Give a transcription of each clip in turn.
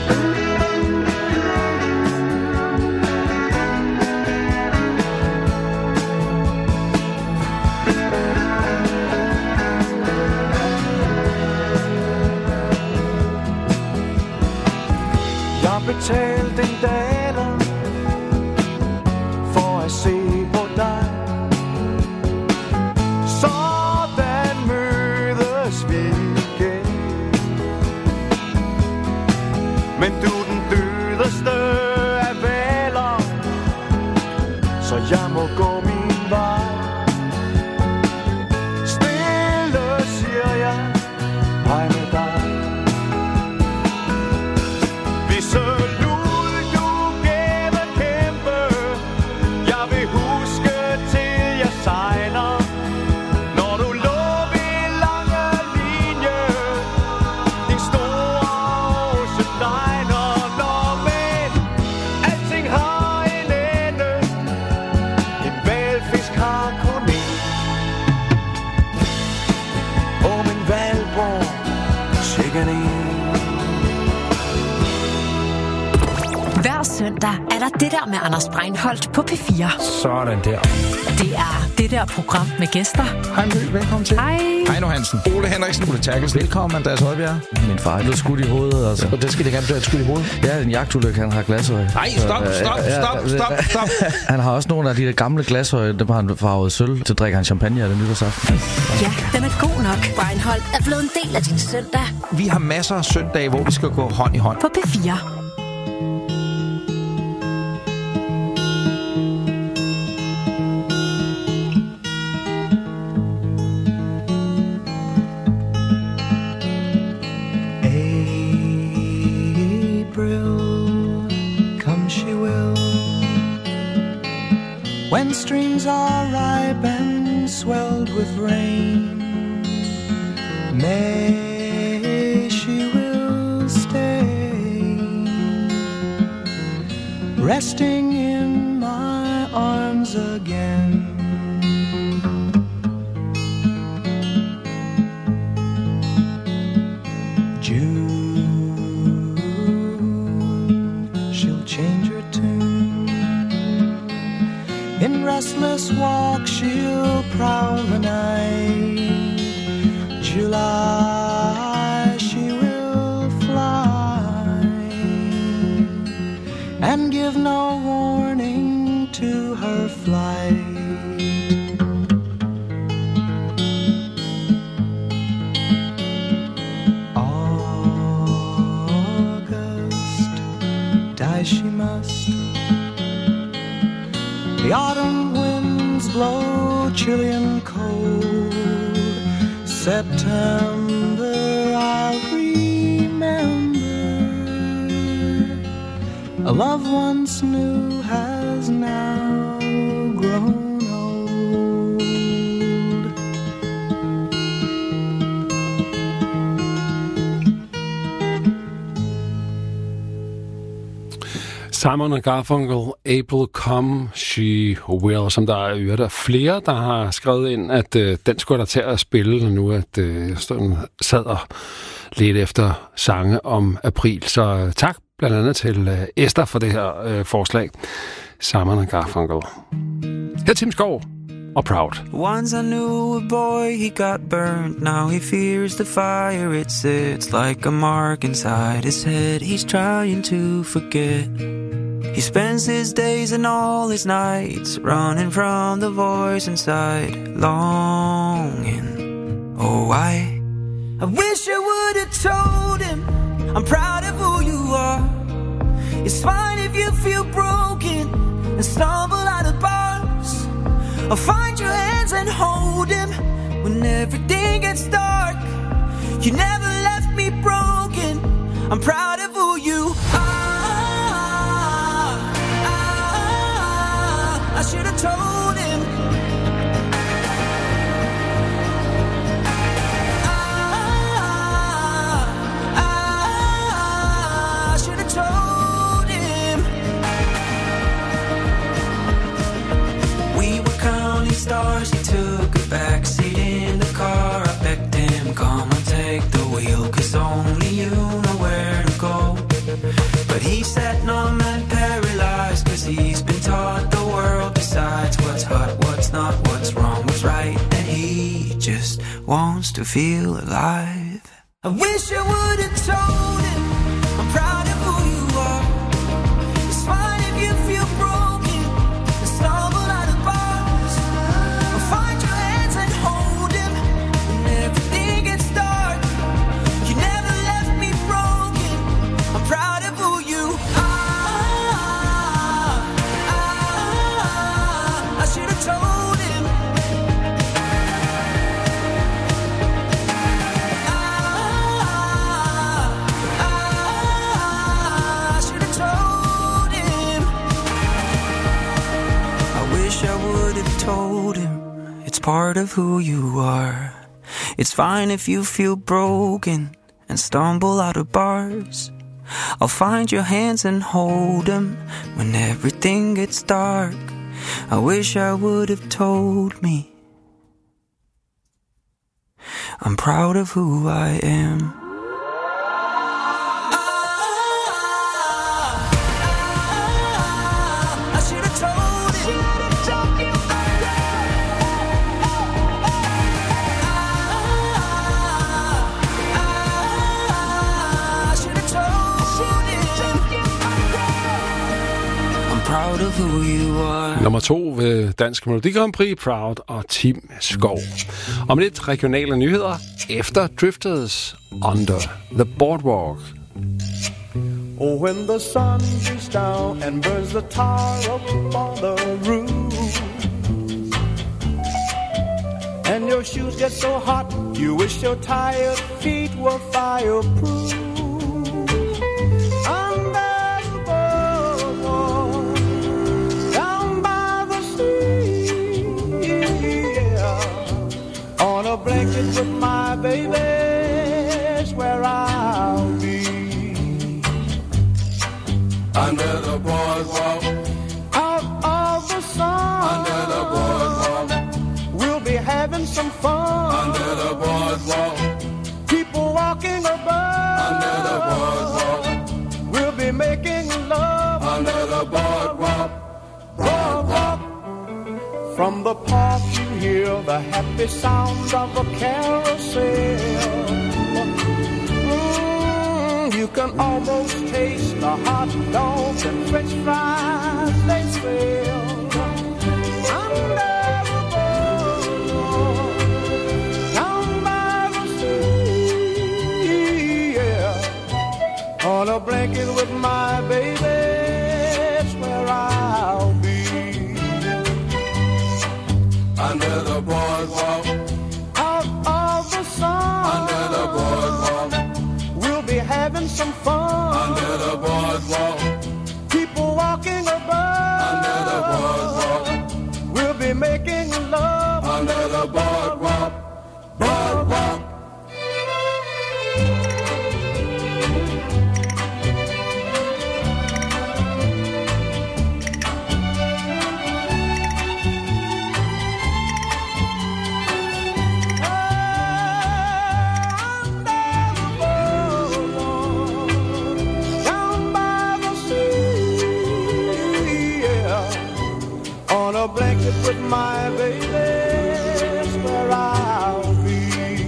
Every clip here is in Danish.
Betalt en daler for at se på dig. Sådan mødes vi igen. Men du er den dødeste af valer, så jeg må gå min vej. Stille siger jeg hej med dig. Hver søndag er der det der med Anders Breinholt på P4. Sådan der. Det er det der program med gæster. Hej Mø, velkommen til. Hej. Heino Hansen. Ole Henriksen. Ole Terkelsen. Velkommen, Andreas Højbjerg. Min far er blevet skudt i hovedet. Altså. Og det skal det gerne blive skudt i hovedet? Ja, en jagtulykke, han har glasøje. Nej, stop. Han har også nogle af de der gamle glasøje, dem har han farvet sølv, til drikker han champagne af det nytårsaften. Ja, den er god nok. Breinholt er blevet en del af din søndag. Vi har masser af søndage, hvor vi skal gå hånd i hånd. På P4. When streams are ripe and swelled with rain, May she will stay, resting in my arms again. June, she'll change her tune. In restless walk she'll prowl the night. July she will fly and give no warning to her flight. August, die she must. The autumn winds blow chilly and cold. September I'll remember. A love once new has now grown old. Simon & Garfunkel, April Come, She Will, som der er flere, der har skrevet ind, at den skulle der til at spille nu, at jeg sad og lidt efter sange om april. Så tak blandt andet til Esther for det her forslag. Simon & Garfunkel. Her Tim Skov og Proud. Once I knew a boy, he got burnt. Now he fears the fire. It sits like a mark inside his head. He's trying to forget. He spends his days and all his nights running from the voice inside, longing. Oh, I wish I would have told him I'm proud of who you are. It's fine if you feel broken and stumble out of bars. Or find your hands and hold him when everything gets dark. You never left me broken. I'm proud of who you are. I should have told him. I should have told him. We were counting stars. He took a backseat in the car. I begged him, come and take the wheel, 'cause only you know where to go. But he's sat numb and paralyzed, 'cause he's been taught the world decides what's hot, what's not, what's wrong, what's right, and he just wants to feel alive. I wish I would have told him I'm proud of who you are. It's fine if you feel broken and stumble out of bars. Or find your hands and hold him when everything gets dark. You never left me broken. I'm proud of who you are. I should have told him. I would have told him it's part of who you are. It's fine if you feel broken and stumble out of bars. I'll find your hands and hold them when everything gets dark. I wish I would have told me I'm proud of who I am. I should have told him. Proud of who you are. Nummer 2 ved Dansk Melodi Grand Prix, Proud og Tim Skov. Om lidt regionale nyheder efter Drifters Under the Boardwalk. Oh, when the sun beats down and burns the tar up on the roof, and your shoes get so hot, you wish your tired feet were fireproof. Blanket with my baby's where I'll be. Under the boardwalk, out of the sun. Under the boardwalk, we'll be having some fun. Under the boardwalk, people walking above. Under the boardwalk, we'll be making love. Under the boardwalk, boardwalk. From the park you hear the happy sound of a carousel. You can almost taste the hot dogs and french fries they sell. Under the boardwalk, down by the sea, yeah. On a blanket with my baby, it's where I'll be. under the boardwalk, out of the sun. Under the boardwalk, we'll be having some fun. Under the boardwalk, people walking above. Under the boardwalk, we'll be making love. Under the boardwalk, boardwalk. Blanket with my baby, where I'll be.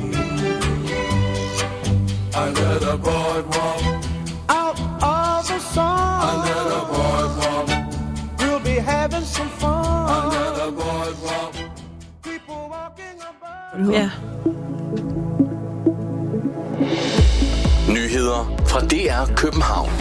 Under the boardwalk, out of the sun. Under the boardwalk, we'll be having some fun. Under the boardwalk, people walking above. Ja. Nyheder fra DR København.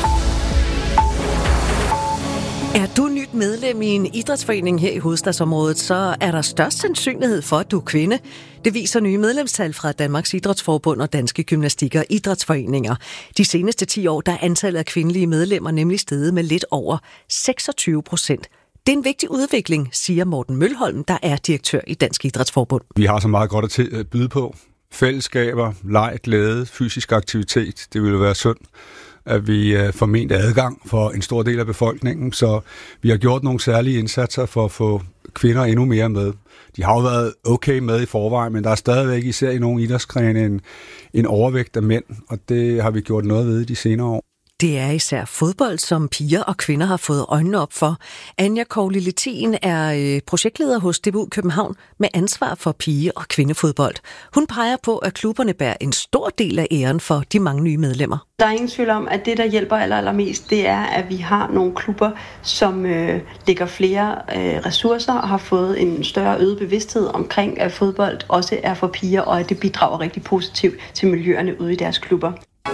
Er du nyt medlem i en idrætsforening her i hovedstadsområdet, så er der størst sandsynlighed for, at du er kvinde. Det viser nye medlemstal fra Danmarks Idrætsforbund og Danske Gymnastik- og Idrætsforeninger. De seneste 10 år, der er antallet af kvindelige medlemmer nemlig steget med lidt over 26%. Det er en vigtig udvikling, siger Morten Mølholm, der er direktør i Dansk Idrætsforbund. Vi har så meget godt at byde på. Fællesskaber, leg, glæde, fysisk aktivitet. Det ville være synd, at vi formentlig adgang for en stor del af befolkningen, så vi har gjort nogle særlige indsatser for at få kvinder endnu mere med. De har jo været okay med i forvejen, men der er stadigvæk især i nogle idrætsgrene en overvægt af mænd, og det har vi gjort noget ved de senere år. Det er især fodbold, som piger og kvinder har fået øjnene op for. Anja Kouli-Lettin er projektleder hos DBU København med ansvar for pige- og kvindefodbold. Hun peger på, at klubberne bærer en stor del af æren for de mange nye medlemmer. Der er ingen tvivl om, at det, der hjælper allermest, det er, at vi har nogle klubber, som lægger flere ressourcer og har fået en større øget bevidsthed omkring, at fodbold også er for piger, og at det bidrager rigtig positivt til miljøerne ude i deres klubber.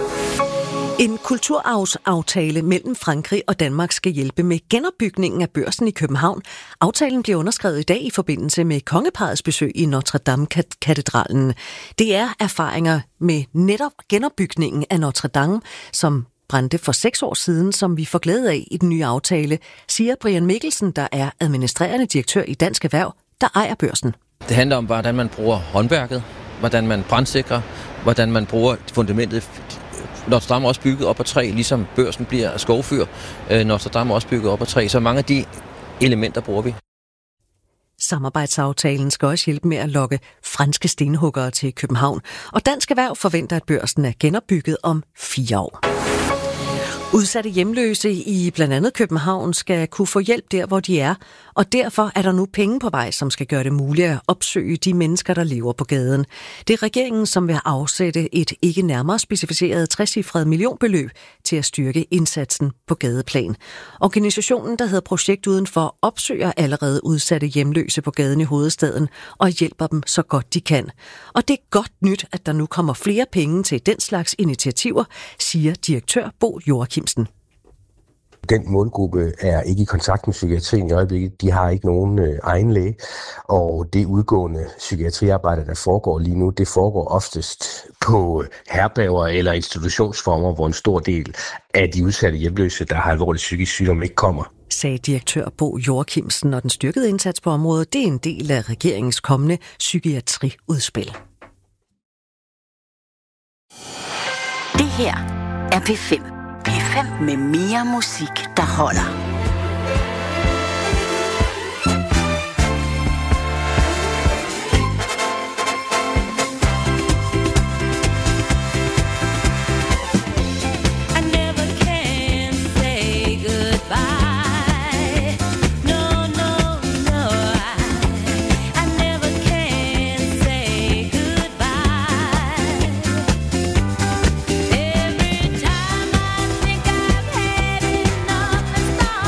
En kulturarvsaftale mellem Frankrig og Danmark skal hjælpe med genopbygningen af Børsen i København. Aftalen bliver underskrevet i dag i forbindelse med kongeparrets besøg i Notre Dame-katedralen. Det er erfaringer med netop genopbygningen af Notre Dame, som brændte for 6 år siden, som vi får glæde af i den nye aftale, siger Brian Mikkelsen, der er administrerende direktør i Dansk Erhverv, der ejer Børsen. Det handler om, hvordan man bruger håndværket, hvordan man brandsikrer, hvordan man bruger fundamentet. Notre Dame er også bygget op af træ, ligesom Børsen bliver skovfyr. Notre Dame er også bygget op af træ, så mange af de elementer bruger vi. Samarbejdsaftalen skal også hjælpe med at lokke franske stenhuggere til København, og Dansk Erhverv forventer, at Børsen er genopbygget om 4 år. Udsatte hjemløse i blandt andet København skal kunne få hjælp der, hvor de er, og derfor er der nu penge på vej, som skal gøre det muligt at opsøge de mennesker, der lever på gaden. Det er regeringen, som vil afsætte et ikke nærmere specificeret 3-cifret millionbeløb til at styrke indsatsen på gadeplan. Organisationen, der hedder Projekt Udenfor, opsøger allerede udsatte hjemløse på gaden i hovedstaden og hjælper dem så godt de kan. Og det er godt nyt, at der nu kommer flere penge til den slags initiativer, siger direktør Bo Joachimsen. Den målgruppe er ikke i kontakt med psykiatrien i øjeblikket. De har ikke nogen egen læge, og det udgående psykiatriarbejde, der foregår lige nu, det foregår oftest på herberger eller institutionsformer, hvor en stor del af de udsatte hjemløse, der har alvorlig psykisk sygdom, ikke kommer. Sagde direktør Bo Joachimsen, og den styrkede indsats på området, det er en del af regeringens kommende psykiatriudspil. Det her er P5. P5 med mere musik, der holder. Stop.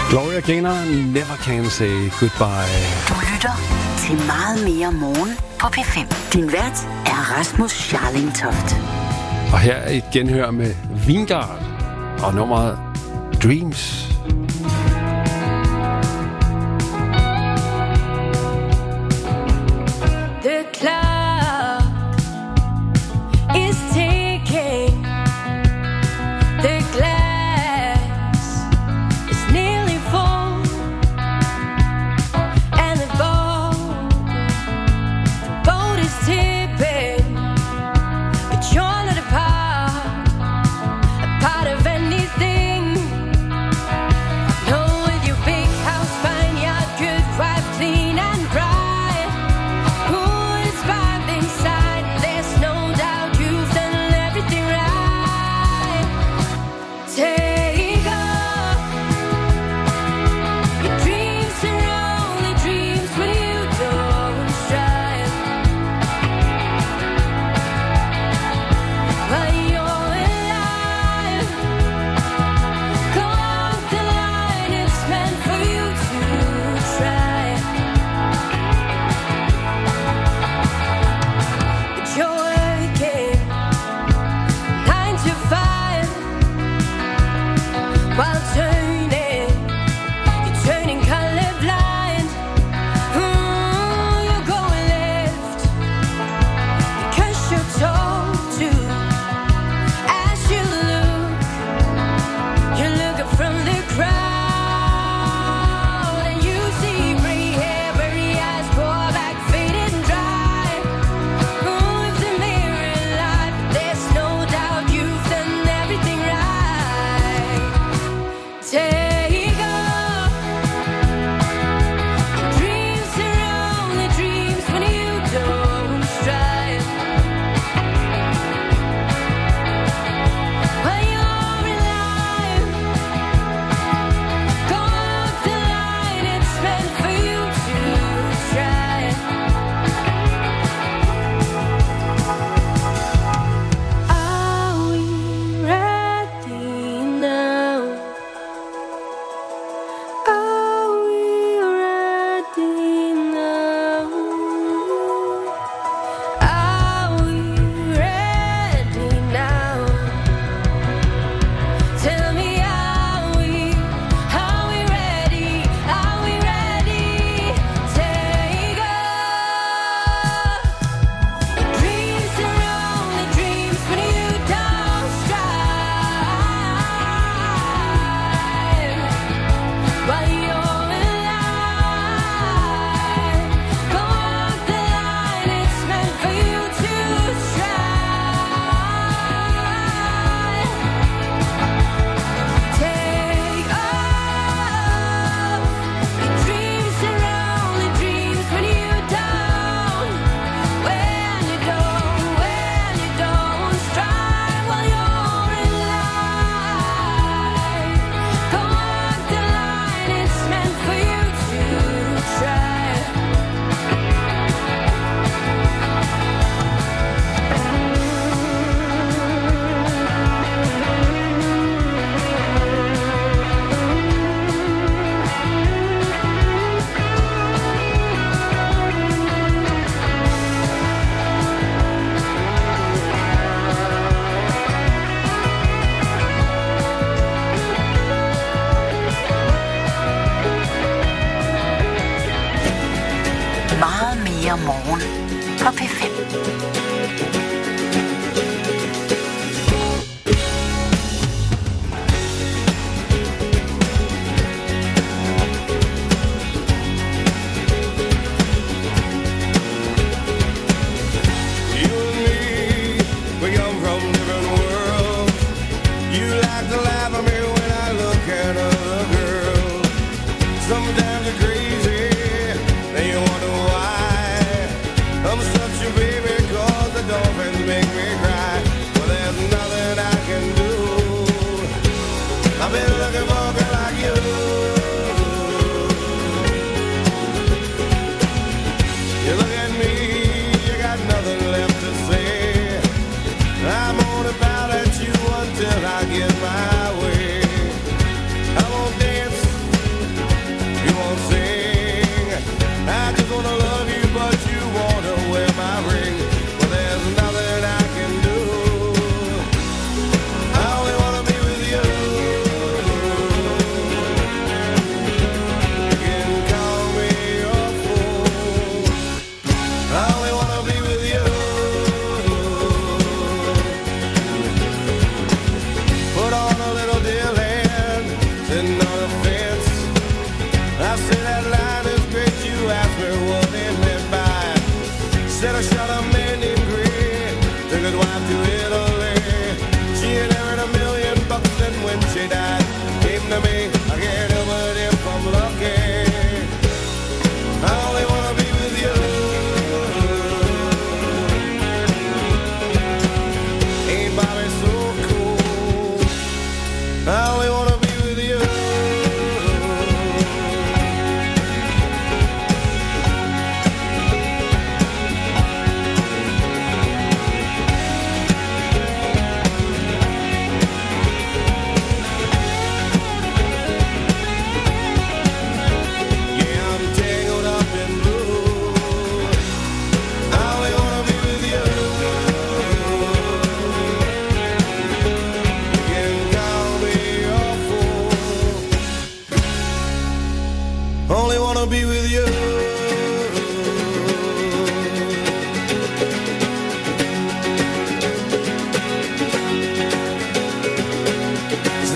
Gloria Gaynor, Never Can Say Goodbye. Du lytter til Meget mere morgen på P5. Din vært er Rasmus Scharling Toft. Og her er et genhør med Vingard og nummeret Dreams. The clock is ticking. The glass is nearly full, and the boat is tipping. But you're not a part of anything. No, with your big house, fine yard, good wife, clean and bright. Who is back inside? There's no doubt you've done everything right. Take off. Your dreams are only dreams when you don't strive. While you're alive, go off the line. It's meant for you to try. But you're working 9 to 5 while you're turning colorblind. You're going left because you're told to. As you look, you're looking from the crowd, and you see gray hair, blurry eyes, poor back, faded and dry. If the mirror light, there's no doubt you've done everything right. Take off. Your dreams are only dreams when you don't strive. While you're alive, go off the line. It's meant for you to try. Are we ready now? Are we ready now? Are we ready now? Tell me, are we ready? Are we ready? Take off. Your dreams are only dreams when you don't strive. While you're alive, go off the line. It's meant for you to try. Take off. Your dreams are only dreams when you don't strive. While you're alive, go off the line. It's meant for you to try. Meget mere morgen på P5. You and me, we come from different worlds. You like to laugh at me when I look at other girls. Sometimes you're crazy, then you wonder why. I'm such a baby 'cause the dolphins make me cry. Well, there's nothing I can do. I've been looking for a girl like you. You look at me, you got nothing left to say. I'm only bound at you until I get my way. I won't dance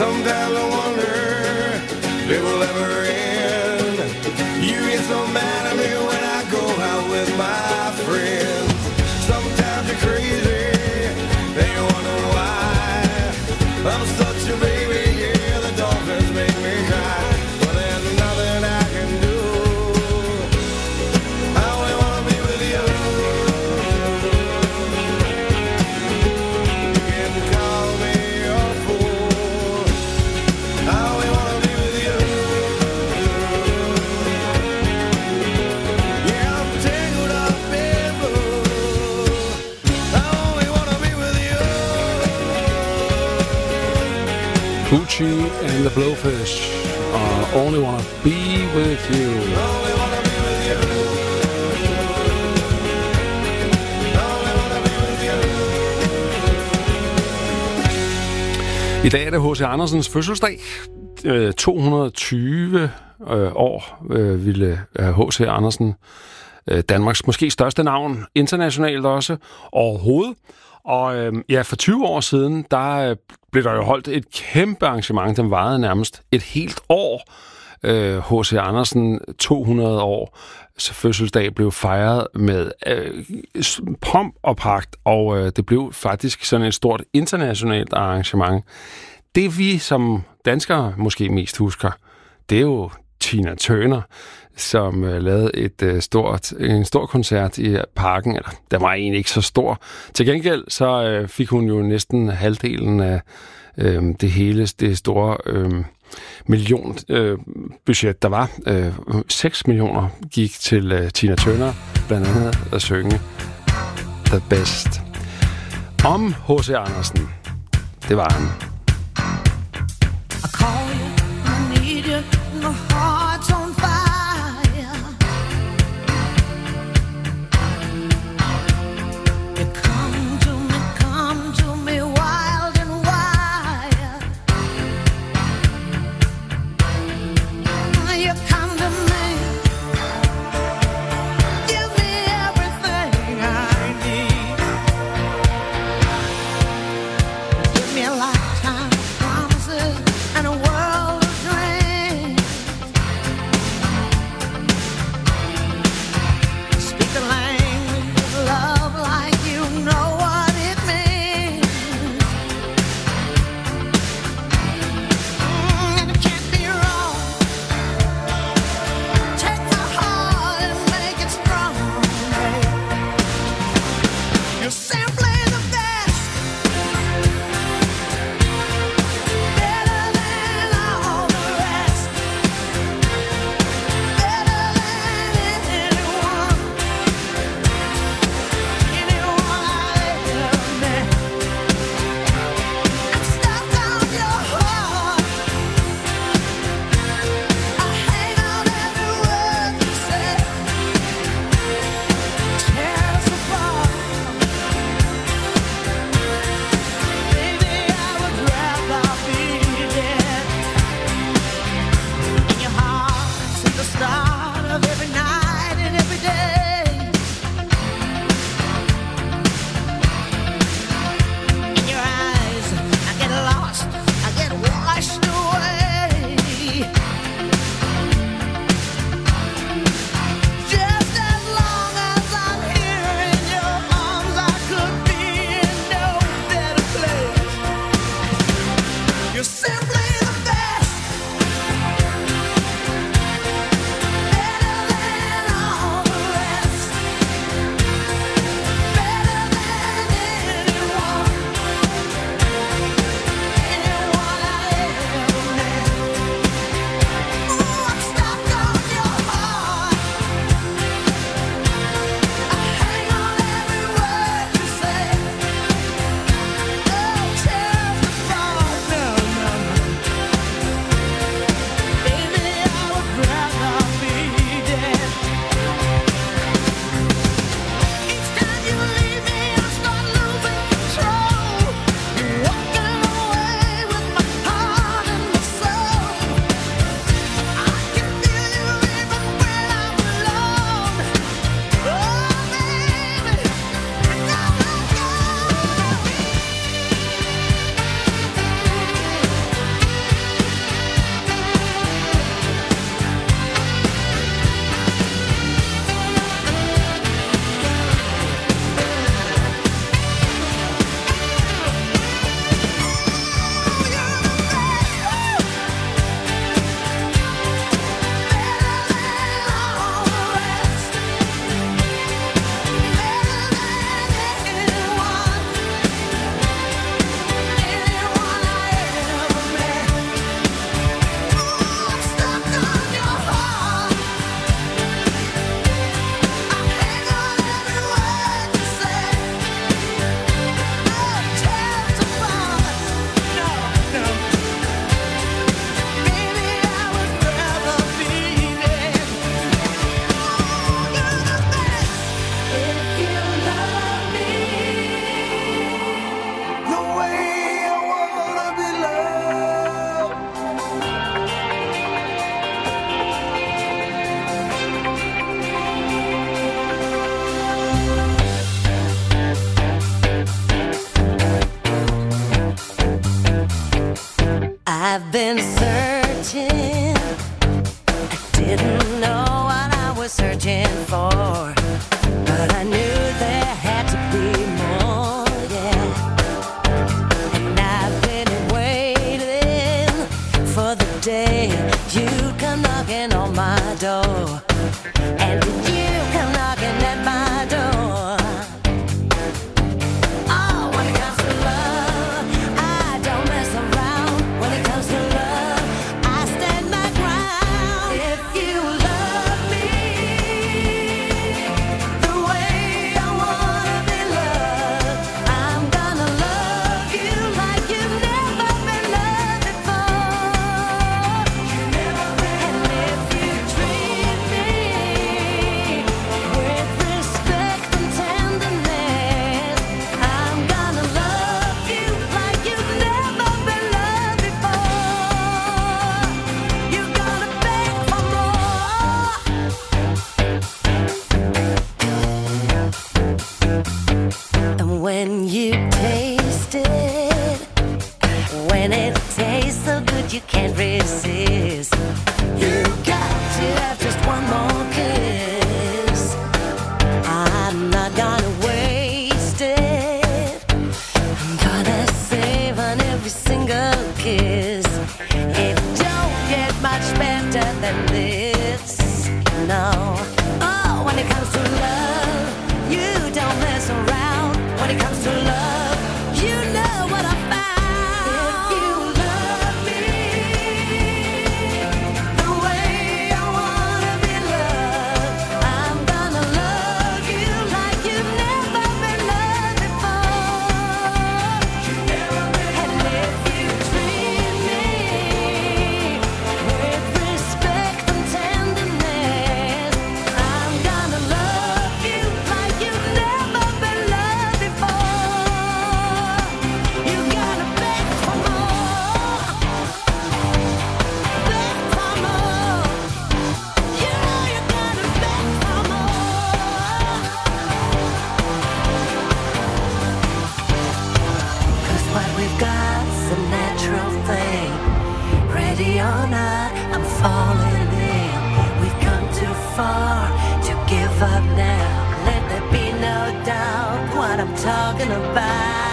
Sometimes I wonder if it will ever end. You get so mad at me when I go out with my friends. Sometimes you're crazy, and you wonder why. I'm such a baby, yeah, the dolphins make me cry. But there's nothing I can do. I only wanna be with you. You can call me a fool. I only wanna be with you. Yeah, I'm tangled up in blue. I only wanna be with you. Gucci and the Blowfish. Only wanna be with you. I dag er det H.C. Andersens fødselsdag. 220 år ville H.C. Andersen, Danmarks måske største navn, internationalt også, overhovedet. Og ja, for 20 år siden, der blev der jo holdt et kæmpe arrangement, den varede nærmest et helt år. H.C. Andersen 200 år fødselsdag blev fejret med pomp og pragt, og det blev faktisk sådan et stort internationalt arrangement. Det vi som danskere måske mest husker, det er jo Tina Turner, som lavede en stor koncert i parken. Eller, den var egentlig ikke så stor. Til gengæld så fik hun jo næsten halvdelen af det store budget, der var. 6 millioner gik til Tina Turner, blandt andet at synge The Best. Om H.C. Andersen, det var han. I call you, I need you, my heart's on fire. You come to me wild and wild. You come to me, give me everything I need. Give me a lifetime of promises and a world of dreams. Speak the language of love like you know what it means. And it can't be wrong. Take my heart and make it strong. You're simply the best. Better than all the rest. Better than anyone. Anyone I've ever met. I'm stuck on your heart. I hang on every word you say. Tear us apart. Baby, I would rather be dead. In your heart, since the start of every night and every day. In your eyes, I get lost, I get washed away. Just as long as I'm here in your arms, I could be in no better place. You're simply the best. Better than all the rest. Better than anyone. Anyone I ever met. Ooh, I'm stuck on your heart. I hang on every word you say. Oh, tear us apart. No, no, no. I've been searching. I didn't know what I was searching for, but I knew there had to be more, yeah. And I've been waiting for the day you'd come knocking on my door. And did you come knocking at my door? Oh, when it comes to love, I don't mess around. When it comes to love, I stand my ground. If you love me the way I wanna be loved, I'm gonna love you like you've never been loved before. And if you treat me with respect and tenderness, I'm gonna love you like you've never been loved before. You're gonna beg for more. And when you taste it, when it tastes so good you can't resist, you got to have just one more kiss. I'm not gonna waste it. I'm gonna save on every single kiss. It don't get much better than this, no. Oh, when it comes to love, you don't mess around. When it comes to love, you know what I found. If you love me the way I wanna be loved, I'm gonna love you like you've never been loved before. And if you treat me with respect and tenderness, I'm gonna love you like you've never been loved before. You gotta beg for more. Beg for more. You know you gotta beg for more. 'Cause what we've got's a natural thing. Ready or not, I'm falling in. We've come too far to give up now. Let there be no doubt what I'm talking about.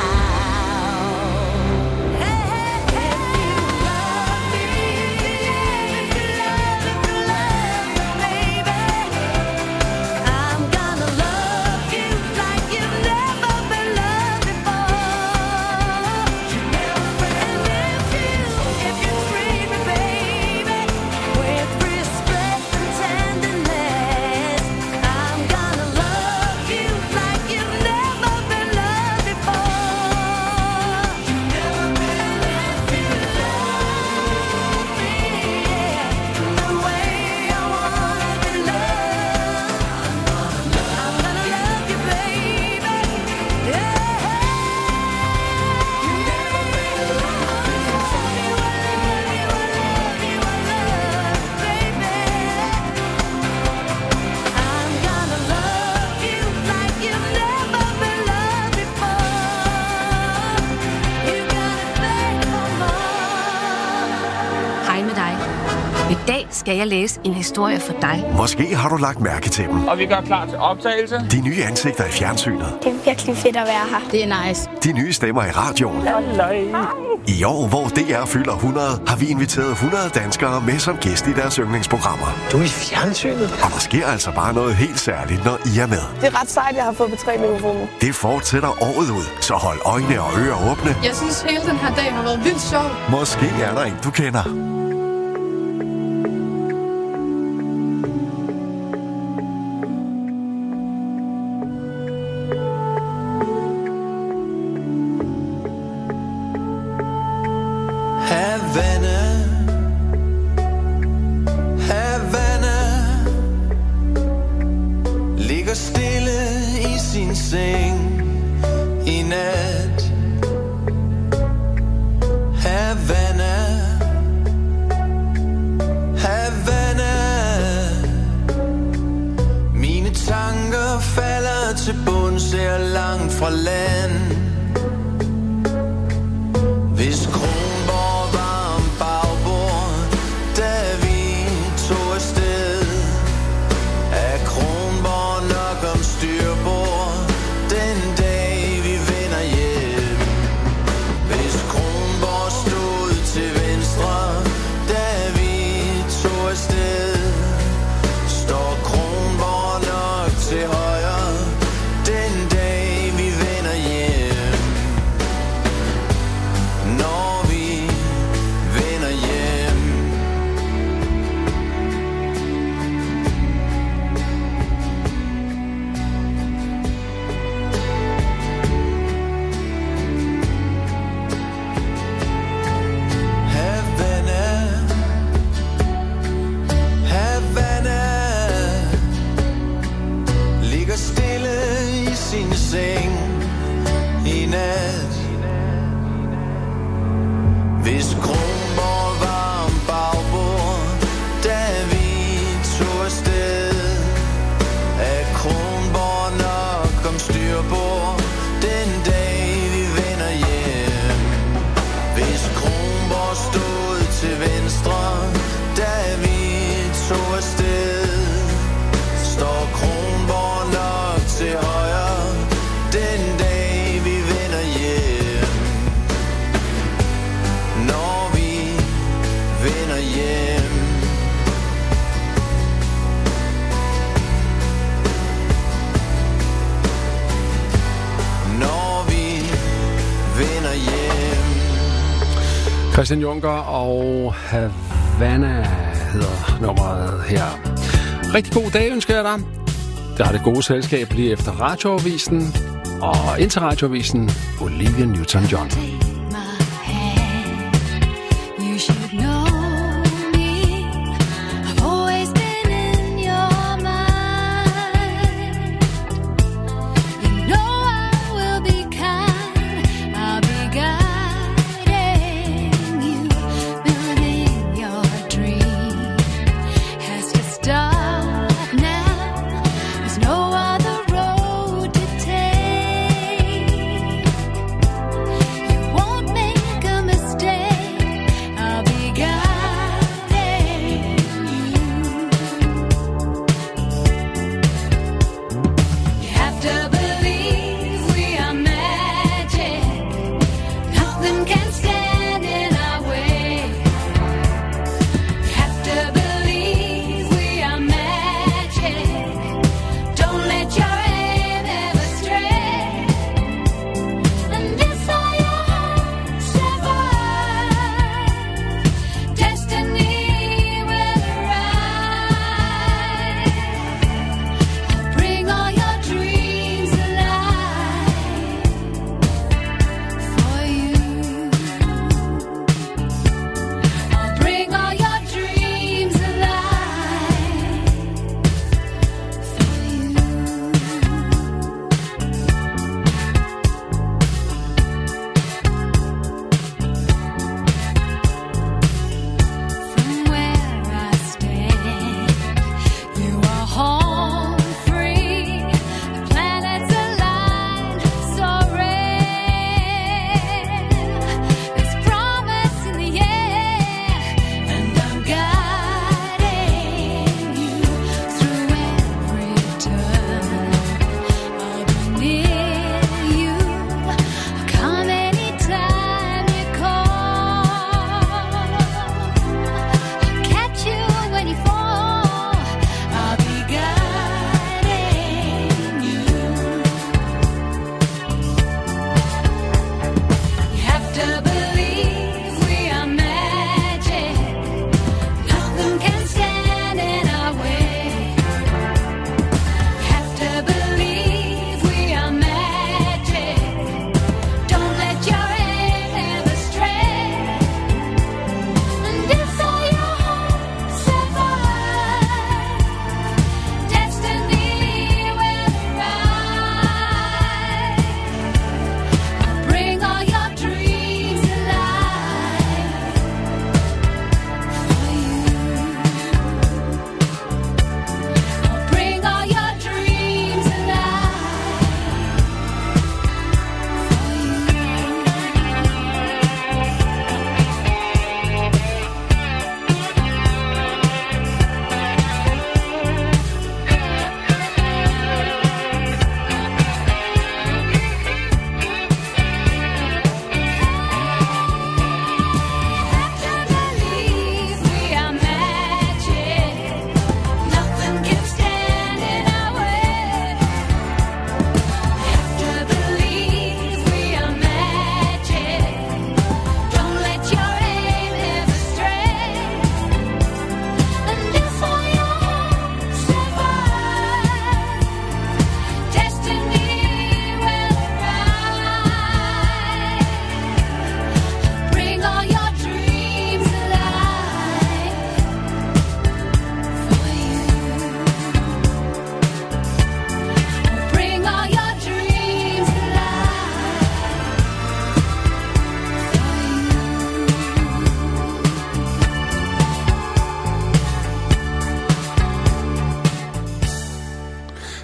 I'm gonna love you like you've never been loved before. And if you treat me, baby, with respect and tenderness, I'm gonna love you like you've never been loved before. And if you love me the way I wanna be loved, I'm gonna love you, baby. Yeah. I'm gonna love you like you've never been loved before. You gotta beg for more. Hej med dig. I dag skal jeg læse en historie for dig. Måske har du lagt mærke til dem. Og vi gør klar til optagelse. De nye ansigter i fjernsynet. Det er virkelig fedt at være her. Det er nice. De nye stemmer i radioen. I år, hvor DR fylder 100, har vi inviteret 100 danskere med som gæst i deres yndlingsprogrammer. Du er i fjernsynet. Og der sker altså bare noget helt særligt, når I er med. Det er ret sejt, jeg har fået P3-mikrofonen. Det fortsætter året ud, så hold øjne og ører åbne. Jeg synes, hele den her dag har været vildt sjov. Måske er der en, du kender. Havana ligger stille i sin seng i nat. Havana, Havana. Mine tanker falder til bunds her langt fra land. Hvis Kronborg var Hvis Kronborg var en bagbord, da vi tog afsted, er Kronborg nok om styrbord den dag vi vender hjem. Hvis Kronborg stod til venstre, da vi tog afsted, står Kronborg nok til højre den dag vi vender hjem. Når vi vender hjem. Når vi vender hjem. Christian Juncker og Havana hedder nummeret her. Rigtig god dag ønsker jeg dig. Der har det gode selskab lige efter radioavisen. Og indtil radioavisen, Olivia Newton-John. You should know me. I've always been in your mind. You know I will be kind. I'll be guiding you. Building your dream has to start now. There's no other road to take. You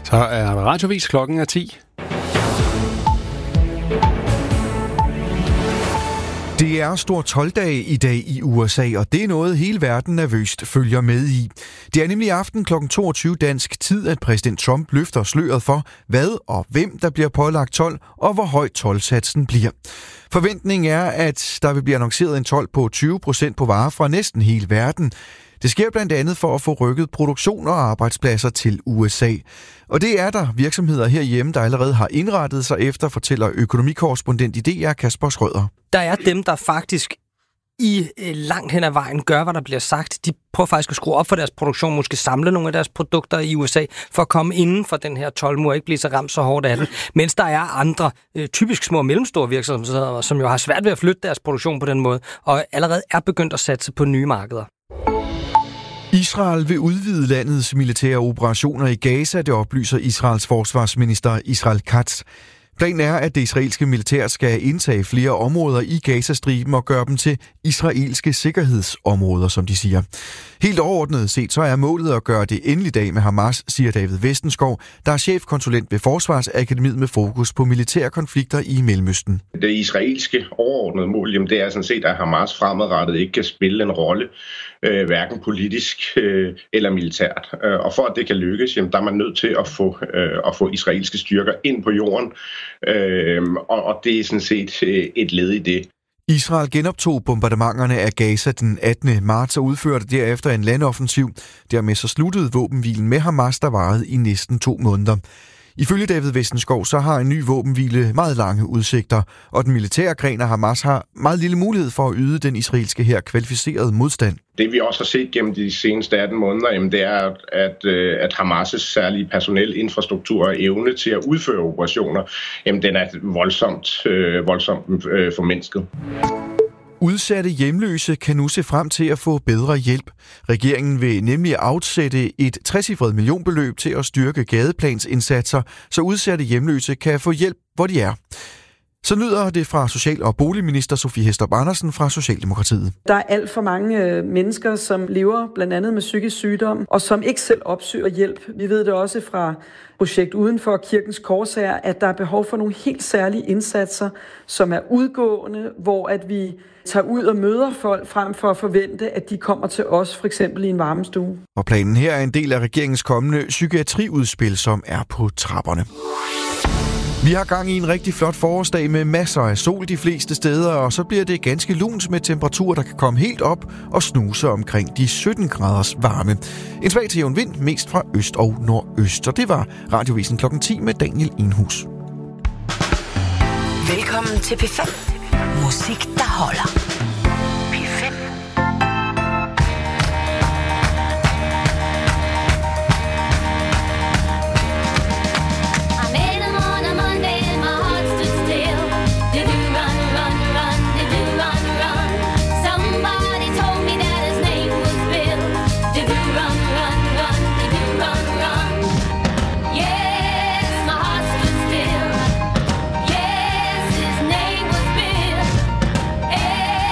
Så er radiovis, klokken er 10. Det er stor tolddag i dag i USA, og det er noget, hele verden nervøst følger med i. Det er nemlig aften kl. 22 dansk tid, at præsident Trump løfter sløret for, hvad og hvem der bliver pålagt told, og hvor høj toldsatsen bliver. Forventningen er, at der vil blive annonceret en told på 20% på varer fra næsten hele verden. Det sker blandt andet for at få rykket produktion og arbejdspladser til USA. Og det er der virksomheder herhjemme, der allerede har indrettet sig efter, fortæller økonomikorrespondent i DR Kasper Schrøder. Der er dem, der faktisk i langt hen ad vejen gør, hvad der bliver sagt. De prøver faktisk at skrue op for deres produktion, måske samle nogle af deres produkter i USA, for at komme inden for den her toldmur og ikke blive så ramt så hårdt af den. Mens der er andre, typisk små og mellemstore virksomheder, som jo har svært ved at flytte deres produktion på den måde, og allerede er begyndt at satse på nye markeder. Israel vil udvide landets militære operationer i Gaza, det oplyser Israels forsvarsminister Israel Katz. Planen er, at det israelske militær skal indtage flere områder i Gazastriben og gøre dem til israelske sikkerhedsområder, som de siger. Helt overordnet set, så er målet at gøre det endelig dag med Hamas, siger David Vestenskov, der er chefkonsulent ved Forsvarsakademiet med fokus på militære konflikter i Mellemøsten. Det israelske overordnede mål, jamen det er sådan set, at Hamas fremadrettet ikke kan spille en rolle, hverken politisk eller militært. Og for at det kan lykkes, jamen, der er man nødt til at få israelske styrker ind på jorden, og det er sådan set et led i det. Israel genoptog bombardementerne af Gaza den 18. marts og udførte derefter en landoffensiv. Dermed så sluttede våbenhvilen med Hamas, der varede i næsten 2 måneder. Ifølge David Vestenskov, så har en ny våbenhvile meget lange udsigter, og den militære gren af Hamas har meget lille mulighed for at yde den israelske hær kvalificeret modstand. Det vi også har set gennem de seneste 18 måneder, jamen, det er, at Hamas' særlige personel, infrastruktur og evne til at udføre operationer, jamen, den er voldsomt formindsket. Udsatte hjemløse kan nu se frem til at få bedre hjælp. Regeringen vil nemlig afsætte et 3-cifret millionbeløb til at styrke gadeplansindsatser, så udsatte hjemløse kan få hjælp, hvor de er. Så lyder det fra Social- og Boligminister Sofie Hæstrup Andersen fra Socialdemokratiet. Der er alt for mange mennesker, som lever blandt andet med psykisk sygdom, og som ikke selv opsøger hjælp. Vi ved det også fra projekt uden for Kirkens Korshær, at der er behov for nogle helt særlige indsatser, som er udgående, hvor at vi tager ud og møder folk frem for at forvente, at de kommer til os, for eksempel i en varmestue. Og planen her er en del af regeringens kommende psykiatriudspil, som er på trapperne. Vi har gang i en rigtig flot forårsdag med masser af sol de fleste steder, og så bliver det ganske lunt med temperaturer, der kan komme helt op og snuse omkring de 17 graders varme. En svag til jævn vind, mest fra øst og nordøst. Og det var Radiovisen kl. 10 med Daniel Enhus. Velkommen til P5. Musik, der holder. P5. Yes, his name was Bill.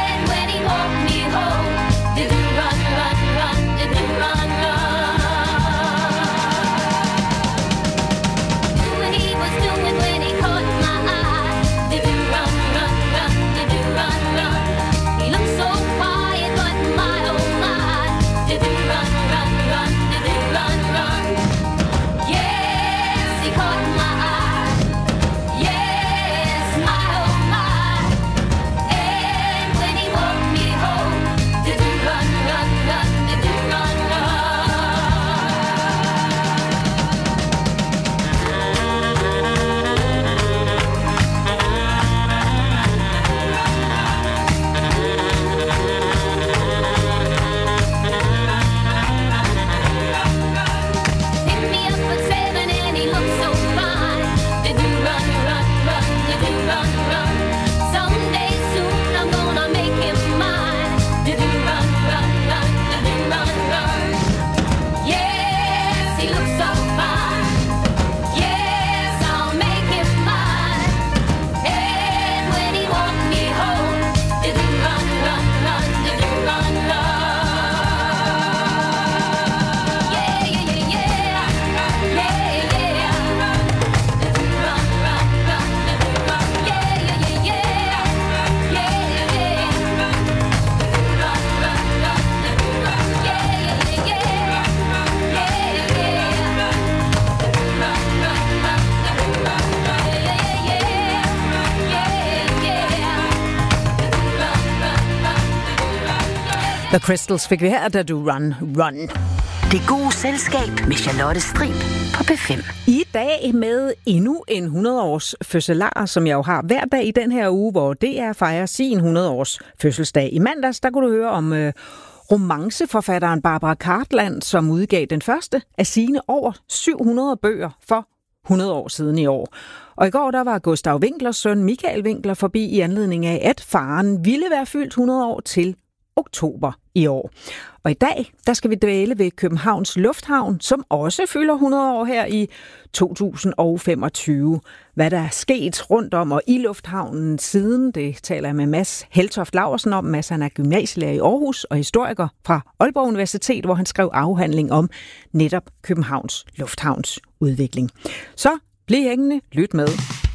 The Crystals fik vi her, da du Run, Run. Det gode selskab med Charlotte Strib på P5. I dag med endnu en 100-års fødselar, som jeg jo har hver dag i den her uge, hvor DR fejrer sin 100-års fødselsdag. I mandags, der kunne du høre om romanceforfatteren Barbara Cartland, som udgav den første af sine over 700 bøger for 100 år siden i år. Og i går der var Gustav Winklers søn Michael Winkler forbi i anledning af, at faren ville være fyldt 100 år til oktober i år. Og i dag, der skal vi dvæle ved Københavns Lufthavn, som også fylder 100 år her i 2025. Hvad der er sket rundt om og i lufthavnen siden, det taler jeg med Mads Heltoft Laursen om. Mads, han er gymnasielærer i Aarhus og historiker fra Aalborg Universitet, hvor han skrev afhandling om netop Københavns Lufthavns udvikling. Så bliv hængende, lyt med.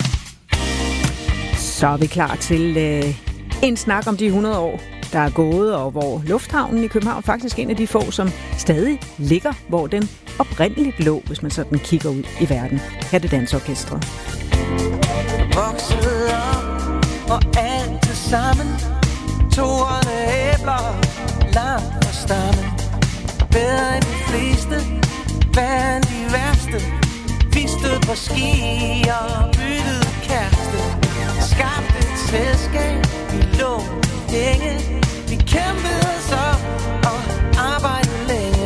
Så er vi klar til en snak om de 100 år, der er gået, og hvor lufthavnen i København faktisk er en af de få, som stadig ligger, hvor den oprindeligt lå, hvis man sådan kigger ud i verden. Her er det Dansorkestret. Vokset op og alt til sammen. Toerne æbler langt fra stammen. Bedre end de fleste, værre end de værste. Vi stod på ski og byttede kæreste. Skabte et selskab, vi lå længe. Vi kæmpede os op og arbejdede længe.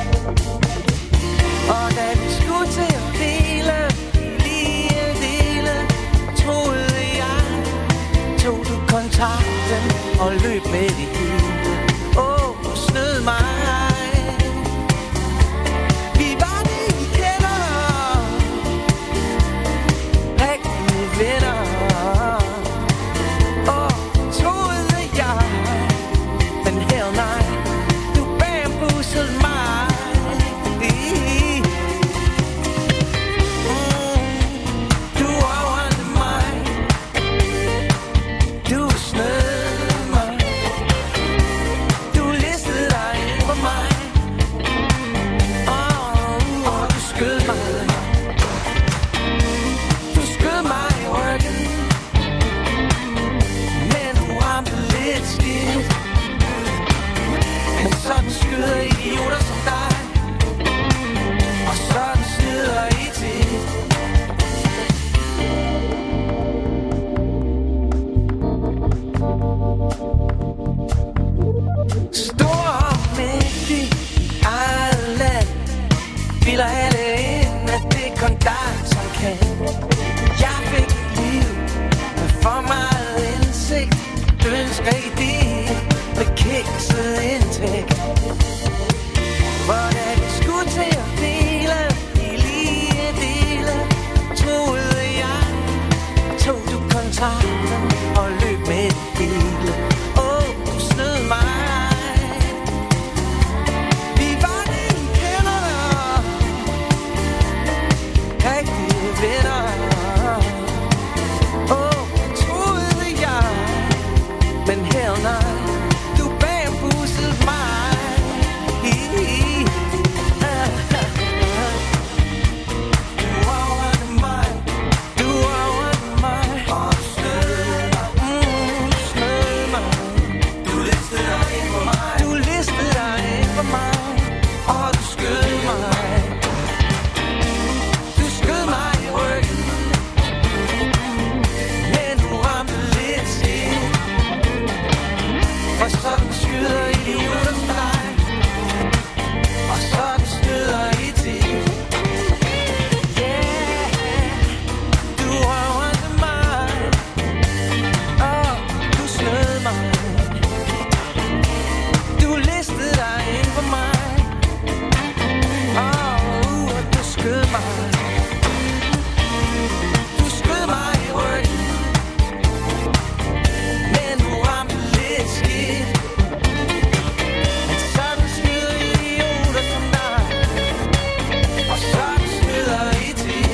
Og da vi skulle til at dele, lige dele, troede jeg, tog du kontakten og løb med det hele. Du snød mig. Vi var det, I kender, rigtige venner.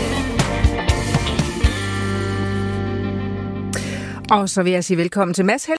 Og så vil jeg sige velkommen til Mads